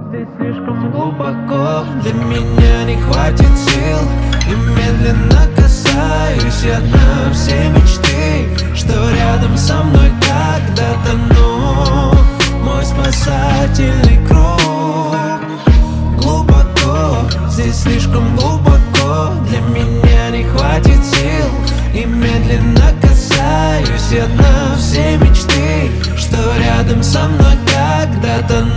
здесь слишком глубоко. Для меня не хватит сил, и медленно касаюсь я дна. Все мечты, что рядом со мной когда-то, ну, мой спасательный круг. Глубоко, здесь слишком глубоко. Для меня не хватит сил, и медленно касаюсь я дна. Все мечты, что рядом со мной когда-то,